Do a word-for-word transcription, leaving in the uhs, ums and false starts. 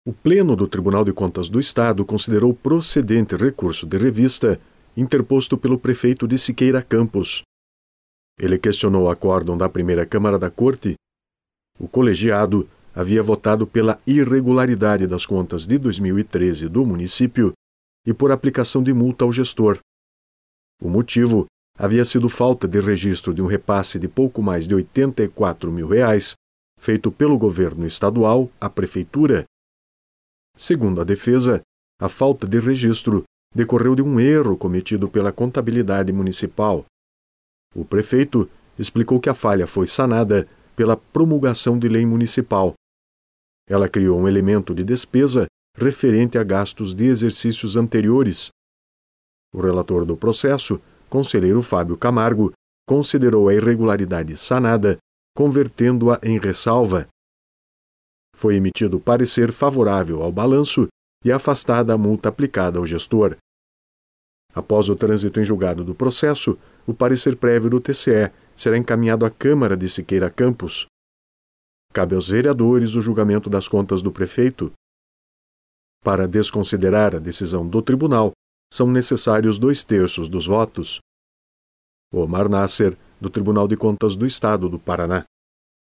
O Pleno do Tribunal de Contas do Estado considerou procedente recurso de revista interposto pelo prefeito de Siqueira Campos. Ele questionou o acórdão da primeira Câmara da Corte. O colegiado havia votado pela irregularidade das contas de dois mil e treze do município e por aplicação de multa ao gestor. O motivo havia sido falta de registro de um repasse de pouco mais de oitenta e quatro mil reais feito pelo governo estadual à prefeitura. Segundo a defesa, a falta de registro decorreu de um erro cometido pela contabilidade municipal. O prefeito explicou que a falha foi sanada pela promulgação de lei municipal. Ela criou um elemento de despesa referente a gastos de exercícios anteriores. O relator do processo, conselheiro Fábio Camargo, considerou a irregularidade sanada, convertendo-a em ressalva. Foi emitido parecer favorável ao balanço e afastada a multa aplicada ao gestor. Após o trânsito em julgado do processo, o parecer prévio do T C E será encaminhado à Câmara de Siqueira Campos. Cabe aos vereadores o julgamento das contas do prefeito. Para desconsiderar a decisão do tribunal, são necessários dois terços dos votos. Omar Nasser, do Tribunal de Contas do Estado do Paraná.